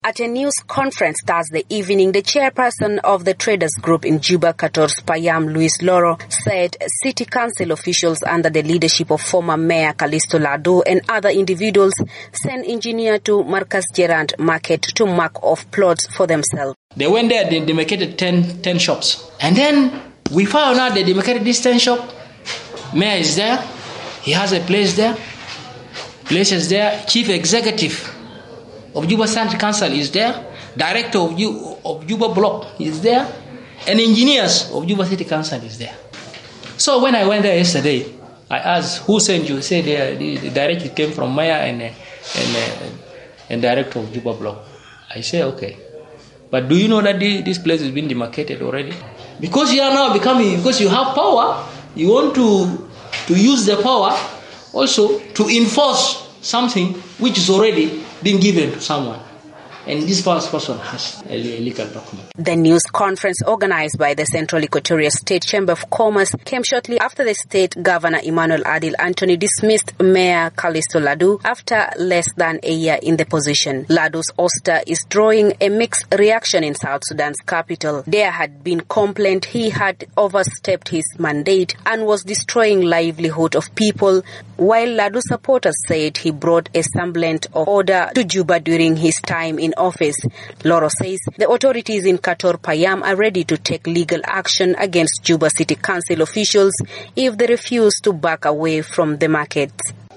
At a news conference Thursday evening, the chairperson of the traders group in Juba, Qatar's Payam, Luis Loro, said city council officials under the leadership of former mayor Callisto Ladu and other individuals sent engineer to Marcus Gerard Market to mark off plots for themselves. They went there, they demarcated 10 shops. And then we found out they demarcated this 10 shop. Mayor is there. He has a place there. Place is there. Chief executive of Juba City Council is there, director of Juba Block is there, and engineers of Juba City Council is there. So when I went there yesterday, I asked, who sent you? Say the directive came from Mayor and director of Juba Block. I say, okay. But do you know that this place has been demarcated already? Because you are now because you have power, you want to use the power also to enforce something which is already been given to someone. And this first person has a legal document. The news conference organized by the Central Equatoria State Chamber of Commerce came shortly after the state governor Emmanuel Adil Anthony dismissed Mayor Callisto Ladu after less than a year in the position. Ladu's ouster is drawing a mixed reaction in South Sudan's capital. There had been complaint he had overstepped his mandate and was destroying livelihood of people, while Ladu supporters said he brought a semblance of order to Juba during his time in office. Loro says the authorities in Qatar Payam are ready to take legal action against Juba City Council officials if they refuse to back away from the market.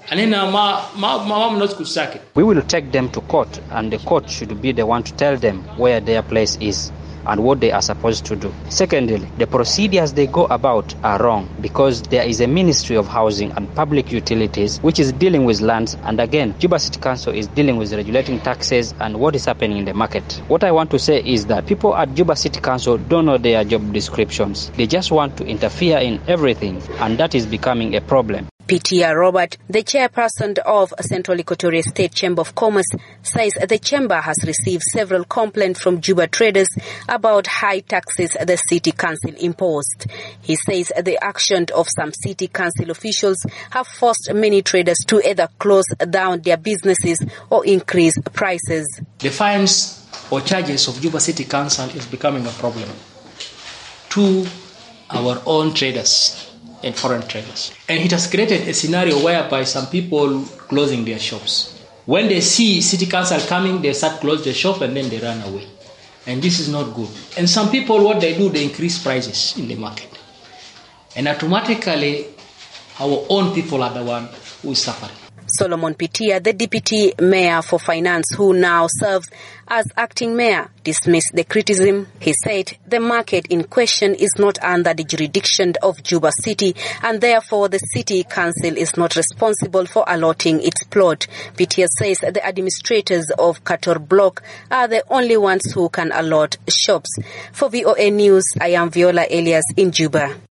We will take them to court, and the court should be the one to tell them where their place is and what they are supposed to do. Secondly, the procedures they go about are wrong because there is a Ministry of Housing and Public Utilities which is dealing with lands, and again, Juba City Council is dealing with regulating taxes and what is happening in the market. What I want to say is that people at Juba City Council don't know their job descriptions. They just want to interfere in everything, and that is becoming a problem. Pitia Robert, the chairperson of Central Equatoria State Chamber of Commerce, says the chamber has received several complaints from Juba traders about high taxes the city council imposed. He says the action of some city council officials have forced many traders to either close down their businesses or increase prices. The fines or charges of Juba City Council is becoming a problem to our own traders and foreign traders. And it has created a scenario whereby some people closing their shops. When they see city council coming, they start close their shop and then they run away. And this is not good. And some people, what they do, they increase prices in the market. And automatically, our own people are the one who is suffering. Solomon Pitia, the deputy mayor for finance who now serves as acting mayor, dismissed the criticism. He said the market in question is not under the jurisdiction of Juba City and therefore the city council is not responsible for allotting its plot. Pitia says the administrators of Qatar Block are the only ones who can allot shops. For VOA News, I am Viola Elias in Juba.